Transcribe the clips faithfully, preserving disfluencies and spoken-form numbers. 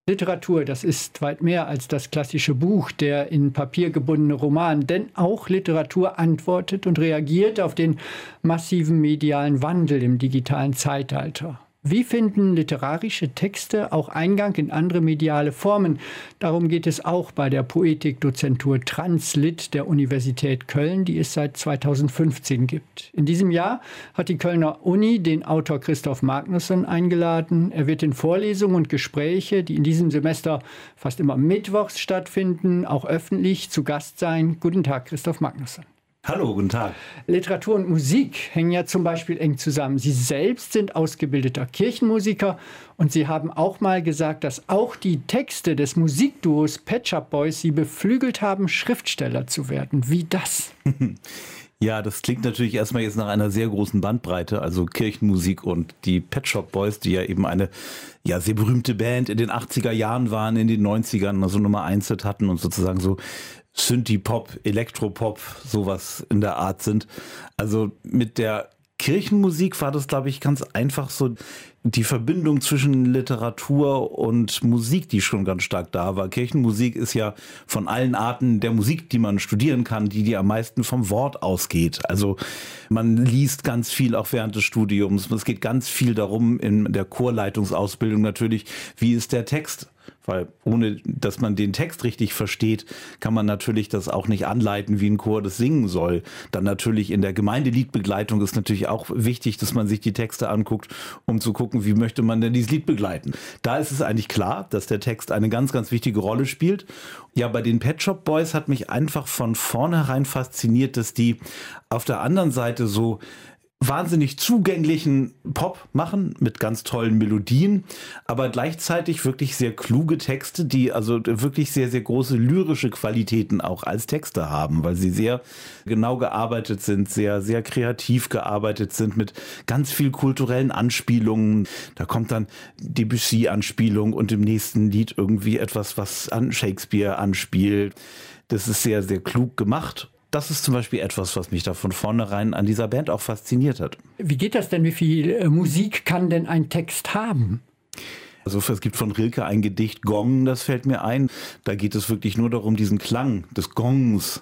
Literatur, das ist weit mehr als das klassische Buch, der in Papier gebundene Roman. Denn auch Literatur antwortet und reagiert auf den massiven medialen Wandel im digitalen Zeitalter. Wie finden literarische Texte auch Eingang in andere mediale Formen? Darum geht es auch bei der Poetikdozentur Translit der Universität Köln, die es seit zweitausendfünfzehn gibt. In diesem Jahr hat die Kölner Uni den Autor Christoph Magnusson eingeladen. Er wird in Vorlesungen und Gespräche, die in diesem Semester fast immer mittwochs stattfinden, auch öffentlich zu Gast sein. Guten Tag, Christoph Magnusson. Hallo, guten Tag. Literatur und Musik hängen ja zum Beispiel eng zusammen. Sie selbst sind ausgebildeter Kirchenmusiker und Sie haben auch mal gesagt, dass auch die Texte des Musikduos Pet Shop Boys Sie beflügelt haben, Schriftsteller zu werden. Wie das? Ja, das klingt natürlich erstmal jetzt nach einer sehr großen Bandbreite, also Kirchenmusik und die Pet Shop Boys, die ja eben eine ja sehr berühmte Band in den achtziger Jahren waren, in den neunzigern, also Nummer eins hatten und sozusagen so Synthie-Pop, Elektropop, sowas in der Art sind. Also mit der Kirchenmusik war das, glaube ich, ganz einfach so die Verbindung zwischen Literatur und Musik, die schon ganz stark da war. Kirchenmusik ist ja von allen Arten der Musik, die man studieren kann, die, die am meisten vom Wort ausgeht. Also man liest ganz viel auch während des Studiums. Es geht ganz viel darum, in der Chorleitungsausbildung natürlich, wie ist der Text? Weil ohne, dass man den Text richtig versteht, kann man natürlich das auch nicht anleiten, wie ein Chor das singen soll. Dann natürlich in der Gemeindeliedbegleitung ist natürlich auch wichtig, dass man sich die Texte anguckt, um zu gucken, wie möchte man denn dieses Lied begleiten. Da ist es eigentlich klar, dass der Text eine ganz, ganz wichtige Rolle spielt. Ja, bei den Pet Shop Boys hat mich einfach von vornherein fasziniert, dass die auf der anderen Seite so wahnsinnig zugänglichen Pop machen mit ganz tollen Melodien, aber gleichzeitig wirklich sehr kluge Texte, die also wirklich sehr, sehr große lyrische Qualitäten auch als Texte haben, weil sie sehr genau gearbeitet sind, sehr, sehr kreativ gearbeitet sind mit ganz viel kulturellen Anspielungen. Da kommt dann Debussy-Anspielung und im nächsten Lied irgendwie etwas, was an Shakespeare anspielt. Das ist sehr, sehr klug gemacht. Das ist zum Beispiel etwas, was mich da von vornherein an dieser Band auch fasziniert hat. Wie geht das denn? Wie viel äh, Musik kann denn ein Text haben? Also es gibt von Rilke ein Gedicht, Gong, das fällt mir ein. Da geht es wirklich nur darum, diesen Klang des Gongs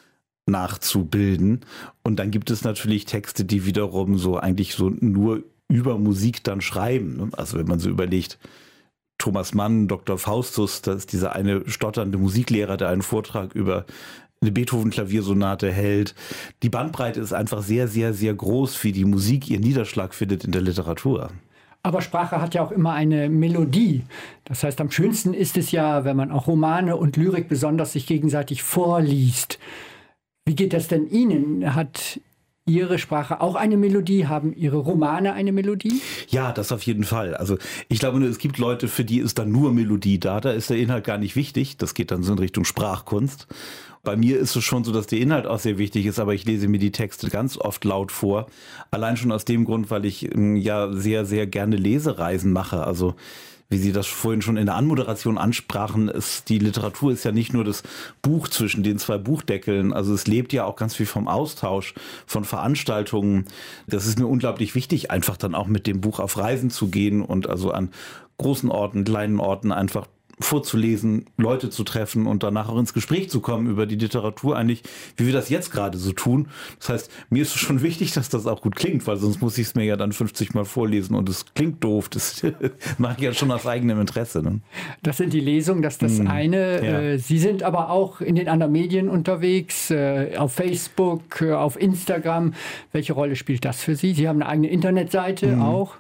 nachzubilden. Und dann gibt es natürlich Texte, die wiederum so eigentlich so nur über Musik dann schreiben. Also wenn man so überlegt, Thomas Mann, Doktor Faustus, das ist dieser eine stotternde Musiklehrer, der einen Vortrag über eine Beethoven-Klaviersonate hält. Die Bandbreite ist einfach sehr, sehr, sehr groß, wie die Musik ihren Niederschlag findet in der Literatur. Aber Sprache hat ja auch immer eine Melodie. Das heißt, am schönsten ist es ja, wenn man auch Romane und Lyrik besonders sich gegenseitig vorliest. Wie geht das denn Ihnen? Hat Ihre Sprache auch eine Melodie? Haben Ihre Romane eine Melodie? Ja, das auf jeden Fall. Also ich glaube, es gibt Leute, für die ist dann nur Melodie da. Da ist der Inhalt gar nicht wichtig. Das geht dann so in Richtung Sprachkunst. Bei mir ist es schon so, dass der Inhalt auch sehr wichtig ist, aber ich lese mir die Texte ganz oft laut vor. Allein schon aus dem Grund, weil ich ja sehr, sehr gerne Lesereisen mache. Also wie Sie das vorhin schon in der Anmoderation ansprachen, ist die Literatur ist ja nicht nur das Buch zwischen den zwei Buchdeckeln. Also es lebt ja auch ganz viel vom Austausch, von Veranstaltungen. Das ist mir unglaublich wichtig, einfach dann auch mit dem Buch auf Reisen zu gehen und also an großen Orten, kleinen Orten einfach vorzulesen, Leute zu treffen und danach auch ins Gespräch zu kommen über die Literatur, eigentlich, wie wir das jetzt gerade so tun. Das heißt, mir ist es schon wichtig, dass das auch gut klingt, weil sonst muss ich es mir ja dann fünfzig Mal vorlesen und es klingt doof. Das mache ich ja schon aus eigenem Interesse. Ne? Das sind die Lesungen, das ist das hm, eine. Ja. Sie sind aber auch in den anderen Medien unterwegs, auf Facebook, auf Instagram. Welche Rolle spielt das für Sie? Sie haben eine eigene Internetseite hm. auch.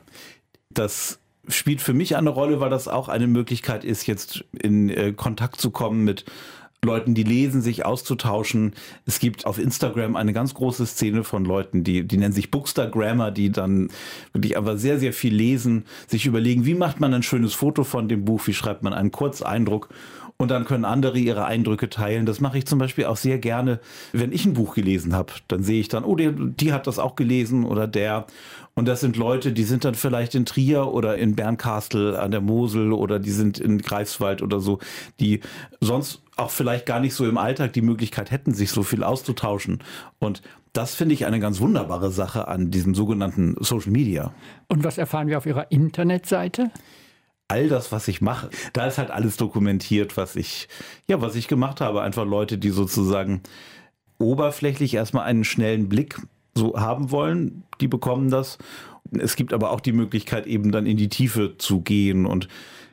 Das spielt für mich eine Rolle, weil das auch eine Möglichkeit ist, jetzt in äh, Kontakt zu kommen mit Leuten, die lesen, sich auszutauschen. Es gibt auf Instagram eine ganz große Szene von Leuten, die, die nennen sich Bookstagrammer, die dann wirklich aber sehr, sehr viel lesen, sich überlegen, wie macht man ein schönes Foto von dem Buch, wie schreibt man einen Kurzeindruck. Und dann können andere ihre Eindrücke teilen. Das mache ich zum Beispiel auch sehr gerne, wenn ich ein Buch gelesen habe. Dann sehe ich dann, oh, die, die hat das auch gelesen oder der. Und das sind Leute, die sind dann vielleicht in Trier oder in Bernkastel an der Mosel oder die sind in Greifswald oder so, die sonst auch vielleicht gar nicht so im Alltag die Möglichkeit hätten, sich so viel auszutauschen. Und das finde ich eine ganz wunderbare Sache an diesem sogenannten Social Media. Und was erfahren wir auf Ihrer Internetseite? all das, was ich mache. Da ist halt alles dokumentiert, was ich, ja, was ich gemacht habe. Einfach Leute, die sozusagen oberflächlich erstmal einen schnellen Blick so haben wollen, die bekommen das. Es gibt aber auch die Möglichkeit, eben dann in die Tiefe zu gehen und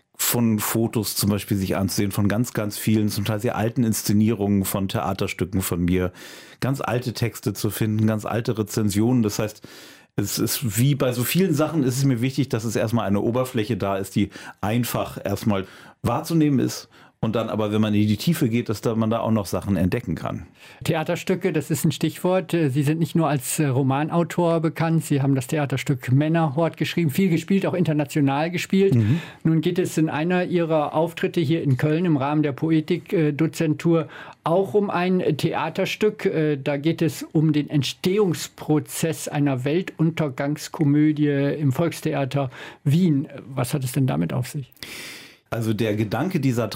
von Fotos zum Beispiel sich anzusehen, von ganz, ganz vielen, zum Teil sehr alten Inszenierungen von Theaterstücken von mir, ganz alte Texte zu finden, ganz alte Rezensionen. Das heißt, es ist wie bei so vielen Sachen, ist es mir wichtig, dass es erstmal eine Oberfläche da ist, die einfach erstmal wahrzunehmen ist. Und dann aber, wenn man in die Tiefe geht, dass da man da auch noch Sachen entdecken kann. Theaterstücke, das ist ein Stichwort. Sie sind nicht nur als Romanautor bekannt, Sie haben das Theaterstück Männerhort geschrieben, viel gespielt, auch international gespielt. Mhm. Nun geht es in einer Ihrer Auftritte hier in Köln im Rahmen der Poetik-Dozentur auch um ein Theaterstück. Da geht es um den Entstehungsprozess einer Weltuntergangskomödie im Volkstheater Wien. Was hat es denn damit auf sich? Also der Gedanke dieser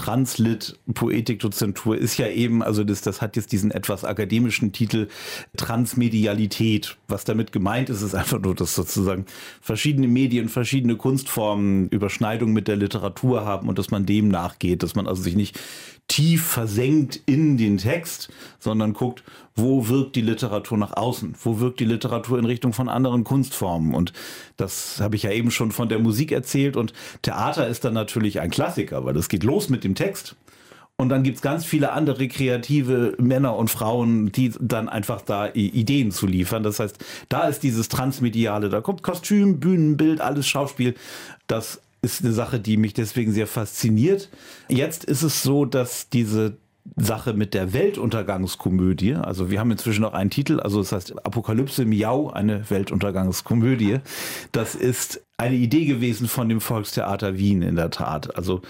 Translit-Poetik-Dozentur ist ja eben, also das, das hat jetzt diesen etwas akademischen Titel Transmedialität. Was damit gemeint ist, ist einfach nur, dass sozusagen verschiedene Medien, verschiedene Kunstformen Überschneidung mit der Literatur haben und dass man dem nachgeht, dass man also sich nicht tief versenkt in den Text, sondern guckt, wo wirkt die Literatur nach außen, wo wirkt die Literatur in Richtung von anderen Kunstformen. Und das habe ich ja eben schon von der Musik erzählt. Und Theater ist dann natürlich ein Klassiker, weil das geht los mit dem Text. Und dann gibt es ganz viele andere kreative Männer und Frauen, die dann einfach da Ideen zu liefern. Das heißt, da ist dieses Transmediale, da kommt Kostüm, Bühnenbild, alles Schauspiel. Das ist eine Sache, die mich deswegen sehr fasziniert. Jetzt ist es so, dass diese Sache mit der Weltuntergangskomödie, also wir haben inzwischen auch einen Titel, also das heißt Apokalypse Miau, eine Weltuntergangskomödie. Das ist eine Idee gewesen von dem Volkstheater Wien in der Tat. Also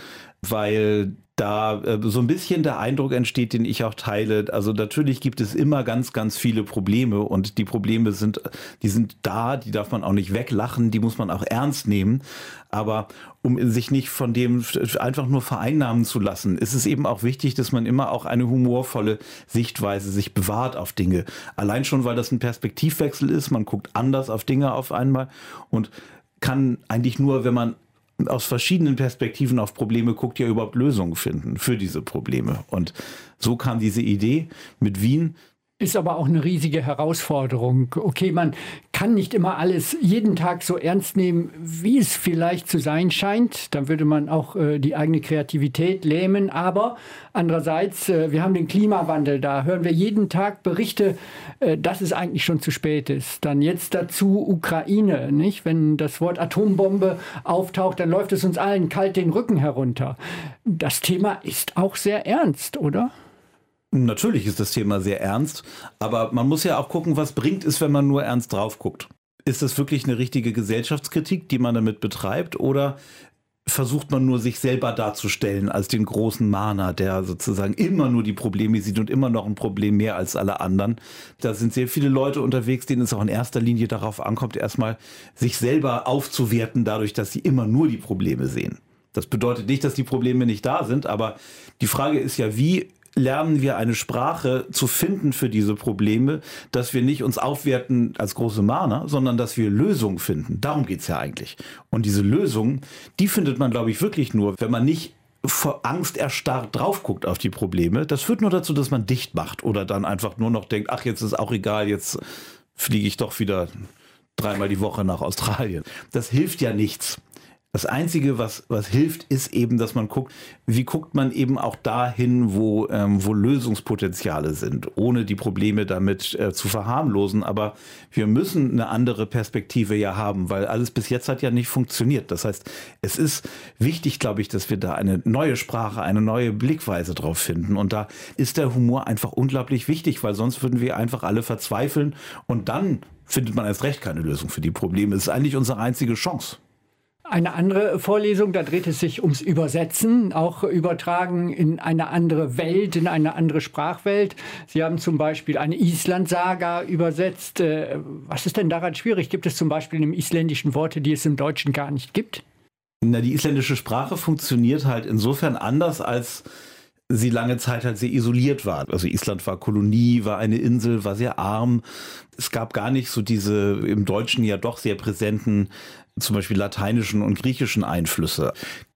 weil da äh, so ein bisschen der Eindruck entsteht, den ich auch teile. Also natürlich gibt es immer ganz, ganz viele Probleme und die Probleme sind, die sind da, die darf man auch nicht weglachen, die muss man auch ernst nehmen. Aber um sich nicht von dem einfach nur vereinnahmen zu lassen, ist es eben auch wichtig, dass man immer auch eine humorvolle Sichtweise sich bewahrt auf Dinge. Allein schon, weil das ein Perspektivwechsel ist, man guckt anders auf Dinge auf einmal und kann eigentlich nur, wenn man aus verschiedenen Perspektiven auf Probleme guckt, ja überhaupt Lösungen finden für diese Probleme. Und so kam diese Idee mit Wien. Ist aber auch eine riesige Herausforderung. Okay, man kann nicht immer alles jeden Tag so ernst nehmen, wie es vielleicht zu sein scheint. Dann würde man auch äh, die eigene Kreativität lähmen. Aber andererseits, äh, wir haben den Klimawandel. Da hören wir jeden Tag Berichte, äh, dass es eigentlich schon zu spät ist. Dann jetzt dazu Ukraine, nicht? Wenn das Wort Atombombe auftaucht, dann läuft es uns allen kalt den Rücken herunter. Das Thema ist auch sehr ernst, oder? Natürlich ist das Thema sehr ernst, aber man muss ja auch gucken, was bringt es, wenn man nur ernst drauf guckt. Ist das wirklich eine richtige Gesellschaftskritik, die man damit betreibt, oder versucht man nur, sich selber darzustellen als den großen Mahner, der sozusagen immer nur die Probleme sieht und immer noch ein Problem mehr als alle anderen? Da sind sehr viele Leute unterwegs, denen es auch in erster Linie darauf ankommt, erstmal sich selber aufzuwerten, dadurch, dass sie immer nur die Probleme sehen. Das bedeutet nicht, dass die Probleme nicht da sind, aber die Frage ist ja, wie lernen wir eine Sprache zu finden für diese Probleme, dass wir nicht uns aufwerten als große Mahner, sondern dass wir Lösungen finden. Darum geht's ja eigentlich. Und diese Lösungen, die findet man, glaube ich, wirklich nur, wenn man nicht vor Angst erstarrt drauf guckt auf die Probleme. Das führt nur dazu, dass man dicht macht oder dann einfach nur noch denkt, ach, jetzt ist auch egal, jetzt fliege ich doch wieder dreimal die Woche nach Australien. Das hilft ja nichts. Das Einzige, was, was hilft, ist eben, dass man guckt, wie guckt man eben auch dahin, wo, ähm, wo Lösungspotenziale sind, ohne die Probleme damit äh, zu verharmlosen. Aber wir müssen eine andere Perspektive ja haben, weil alles bis jetzt hat ja nicht funktioniert. Das heißt, es ist wichtig, glaube ich, dass wir da eine neue Sprache, eine neue Blickweise drauf finden. Und da ist der Humor einfach unglaublich wichtig, weil sonst würden wir einfach alle verzweifeln und dann findet man erst recht keine Lösung für die Probleme. Es ist eigentlich unsere einzige Chance. Eine andere Vorlesung, da dreht es sich ums Übersetzen, auch übertragen in eine andere Welt, in eine andere Sprachwelt. Sie haben zum Beispiel eine Island-Saga übersetzt. Was ist denn daran schwierig? Gibt es zum Beispiel im Isländischen Worte, die es im Deutschen gar nicht gibt? Na, die isländische Sprache funktioniert halt insofern anders, als sie lange Zeit halt sehr isoliert war. Also Island war Kolonie, war eine Insel, war sehr arm. Es gab gar nicht so diese im Deutschen ja doch sehr präsenten zum Beispiel lateinischen und griechischen Einflüsse.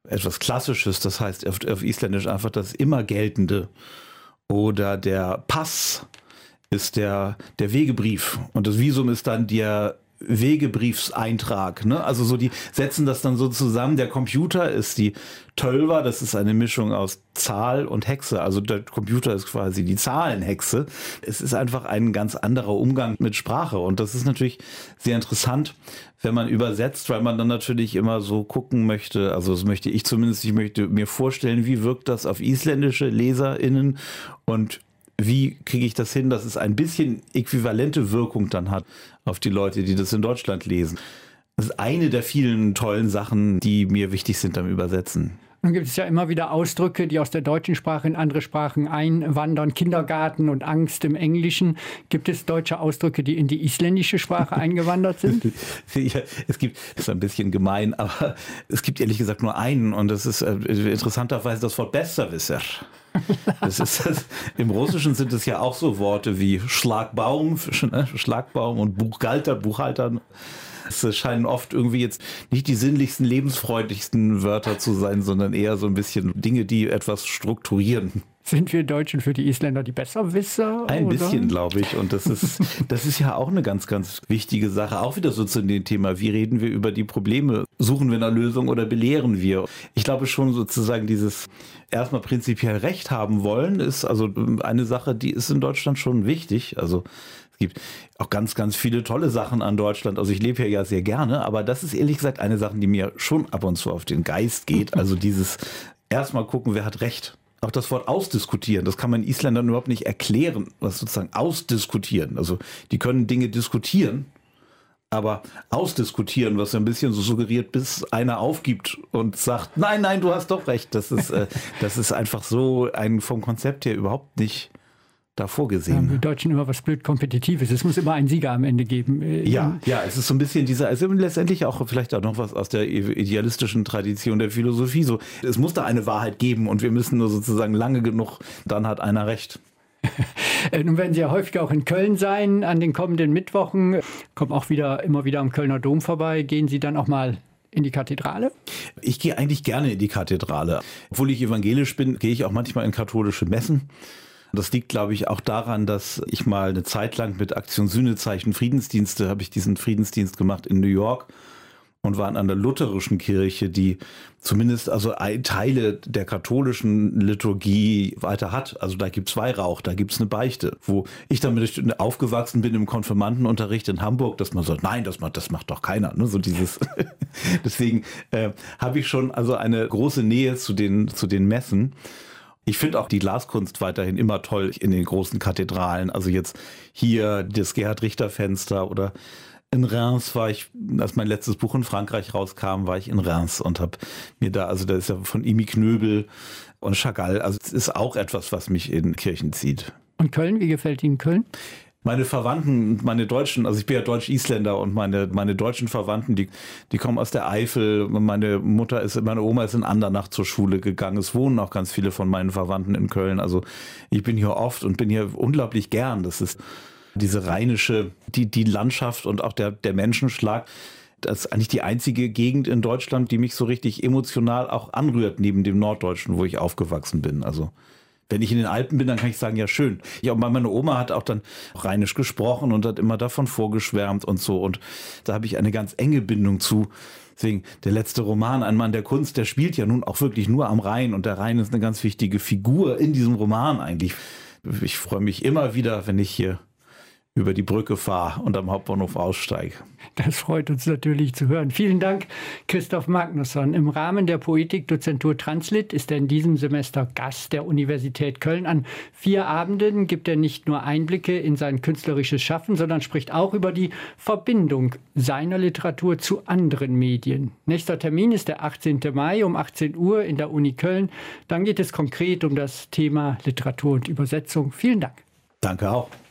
etwas Klassisches, das heißt auf, auf Isländisch einfach das immer Geltende. Oder der Pass ist der, der Wegebrief und das Visum ist dann der Wegebriefseintrag, ne? Also so, die setzen das dann so zusammen. Der Computer ist die Tölva, das ist eine Mischung aus Zahl und Hexe. Also der Computer ist quasi die Zahlenhexe. Es ist einfach ein ganz anderer Umgang mit Sprache und das ist natürlich sehr interessant, wenn man übersetzt, weil man dann natürlich immer so gucken möchte, also das möchte ich zumindest, ich möchte mir vorstellen, wie wirkt das auf isländische LeserInnen und wie kriege ich das hin, dass es ein bisschen äquivalente Wirkung dann hat auf die Leute, die das in Deutschland lesen. Das ist eine der vielen tollen Sachen, die mir wichtig sind beim Übersetzen. Nun gibt es ja immer wieder Ausdrücke, die aus der deutschen Sprache in andere Sprachen einwandern. Kindergarten und Angst im Englischen. Gibt es deutsche Ausdrücke, die in die isländische Sprache eingewandert sind? Ja, es gibt, das ist ein bisschen gemein, aber es gibt ehrlich gesagt nur einen und das ist äh, interessanterweise das Wort Besserwisser. Das ist, das, im Russischen sind es ja auch so Worte wie Schlagbaum, ne? Schlagbaum und Buchhalter, Buchhalter. Es scheinen oft irgendwie jetzt nicht die sinnlichsten, lebensfreundlichsten Wörter zu sein, sondern eher so ein bisschen Dinge, die etwas strukturieren. Sind wir Deutschen für die Isländer die Besserwisser? Ein oder? Bisschen, glaube ich. Und das ist, das ist ja auch eine ganz, ganz wichtige Sache. Auch wieder so zu dem Thema, wie reden wir über die Probleme? Suchen wir eine Lösung oder belehren wir? Ich glaube schon sozusagen dieses erstmal prinzipiell Recht haben wollen, ist also eine Sache, die ist in Deutschland schon wichtig. Also es gibt auch ganz, ganz viele tolle Sachen an Deutschland. Also ich lebe hier ja sehr gerne, aber das ist ehrlich gesagt eine Sache, die mir schon ab und zu auf den Geist geht. Also dieses erstmal gucken, wer hat Recht. Auch das Wort ausdiskutieren, das kann man Isländern überhaupt nicht erklären, was sozusagen ausdiskutieren. Also die können Dinge diskutieren, aber ausdiskutieren, was ein bisschen so suggeriert, bis einer aufgibt und sagt, nein, nein, du hast doch recht. Das ist, äh, das ist einfach so ein vom Konzept her überhaupt nicht da vorgesehen. Ja, wir Deutschen immer was blöd Kompetitives. Es muss immer einen Sieger am Ende geben. Ja, ja, es ist so ein bisschen dieser, also letztendlich auch vielleicht auch noch was aus der idealistischen Tradition der Philosophie. So, es muss da eine Wahrheit geben und wir müssen nur sozusagen lange genug, dann hat einer recht. Nun werden Sie ja häufig auch in Köln sein an den kommenden Mittwochen. Kommen auch wieder immer wieder am Kölner Dom vorbei. Gehen Sie dann auch mal in die Kathedrale? Ich gehe eigentlich gerne in die Kathedrale. Obwohl ich evangelisch bin, gehe ich auch manchmal in katholische Messen. Das liegt, glaube ich, auch daran, dass ich mal eine Zeit lang mit Aktion Sühnezeichen Friedensdienste, habe ich diesen Friedensdienst gemacht in New York und war in einer lutherischen Kirche, die zumindest also Teile der katholischen Liturgie weiter hat. Also da gibt es Weihrauch, da gibt es eine Beichte, wo ich damit aufgewachsen bin im Konfirmandenunterricht in Hamburg, dass man sagt, nein, das macht, das macht doch keiner. Ne? So dieses. Deswegen äh, habe ich schon also eine große Nähe zu den, zu den Messen. Ich finde auch die Glaskunst weiterhin immer toll in den großen Kathedralen. Also jetzt hier das Gerhard-Richter-Fenster oder in Reims war ich, als mein letztes Buch in Frankreich rauskam, war ich in Reims und habe mir da, also da ist ja von Imi Knöbel und Chagall, also es ist auch etwas, was mich in Kirchen zieht. Und Köln, wie gefällt Ihnen Köln? Meine Verwandten, meine Deutschen, also ich bin ja Deutsch-Isländer und meine, meine deutschen Verwandten, die, die kommen aus der Eifel. Meine Mutter ist, meine Oma ist in Andernach zur Schule gegangen. Es wohnen auch ganz viele von meinen Verwandten in Köln. Also ich bin hier oft und bin hier unglaublich gern. Das ist diese rheinische, die, die Landschaft und auch der, der Menschenschlag. Das ist eigentlich die einzige Gegend in Deutschland, die mich so richtig emotional auch anrührt, neben dem Norddeutschen, wo ich aufgewachsen bin. Also wenn ich in den Alpen bin, dann kann ich sagen, ja schön. Ja, und meine Oma hat auch dann rheinisch gesprochen und hat immer davon vorgeschwärmt und so. Und da habe ich eine ganz enge Bindung zu. Deswegen, der letzte Roman, Ein Mann der Kunst, der spielt ja nun auch wirklich nur am Rhein. Und der Rhein ist eine ganz wichtige Figur in diesem Roman eigentlich. Ich freue mich immer wieder, wenn ich hier über die Brücke fahre und am Hauptbahnhof aussteige. Das freut uns natürlich zu hören. Vielen Dank, Christoph Magnusson. Im Rahmen der Poetikdozentur Translit ist er in diesem Semester Gast der Universität Köln. An vier Abenden gibt er nicht nur Einblicke in sein künstlerisches Schaffen, sondern spricht auch über die Verbindung seiner Literatur zu anderen Medien. Nächster Termin ist der achtzehnten Mai um achtzehn Uhr in der Uni Köln. Dann geht es konkret um das Thema Literatur und Übersetzung. Vielen Dank. Danke auch.